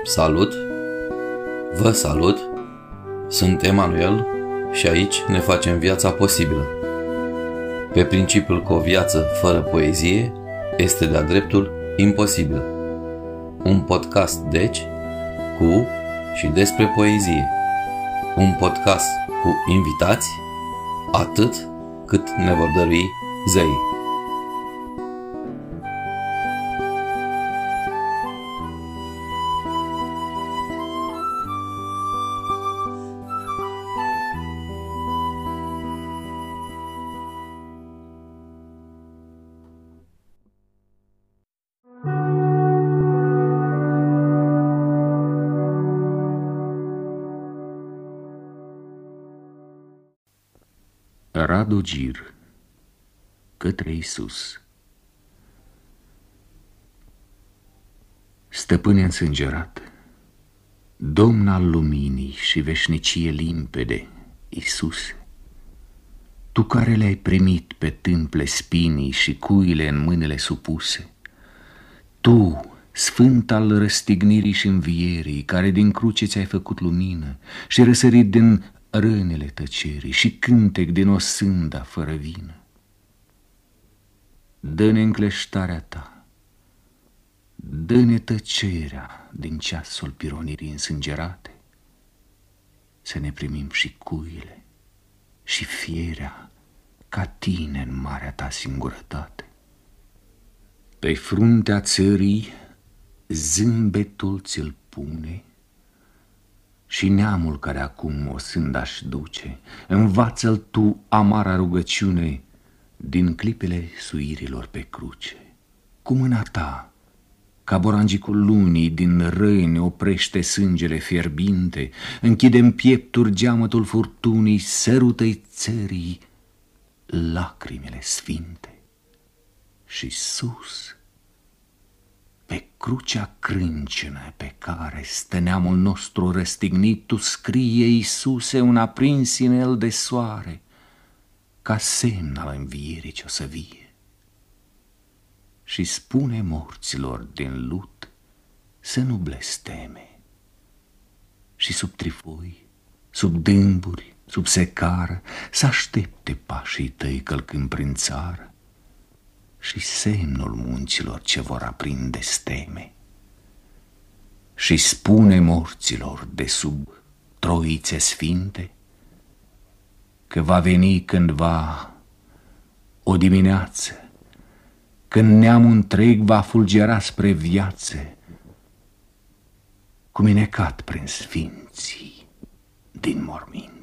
Salut! Vă salut! Sunt Emanuel și aici ne facem viața posibilă. Pe principiul că o viață fără poezie este de-a dreptul imposibilă. Un podcast, deci, cu și despre poezie. Un podcast cu invitați, atât cât ne vor dărui zeii. Radu Gir, către Iisus. Stăpâne însângerat, Domn al luminii și veșnicie limpede, Iisuse, Tu care le-ai primit pe tâmple spinii și cuile în mâinile supuse, Tu, Sfânt al răstignirii și învierii, care din cruce ți-ai făcut lumină și răsărit din rănile tăcerii și cântec din o sânda fără vină. Dă-ne încleștarea Ta, dă-ne tăcerea din ceasul pironirii însângerate, să ne primim și cuile și fierea ca Tine în marea Ta singurătate. Pe fruntea țării zâmbetul ți-l pune și neamul care acum o sânda-și duce, învață-l Tu amara rugăciune din clipele suirilor pe cruce. Cu mâna Ta, ca borangicul lunii, din răni oprește sângele fierbinte, închide-n piepturi geamătul furtunii, sărută-i țării lacrimile sfinte. Și sus, pe crucea crâncenă pe care stă neamul nostru răstignit, Tu scrie, Iisuse, un aprins inel de soare, ca semn al învierii ce-o să vie. Și spune morților din lut să nu blesteme și sub trifoi, sub dâmburi, sub secară, să aștepte pașii Tăi călcând prin țară și semnul munților ce vor aprinde steme. Și spune morților de sub troițe sfinte că va veni cândva o dimineață când neamul întreg va fulgera spre viață, cuminecat prin sfinții din morminte.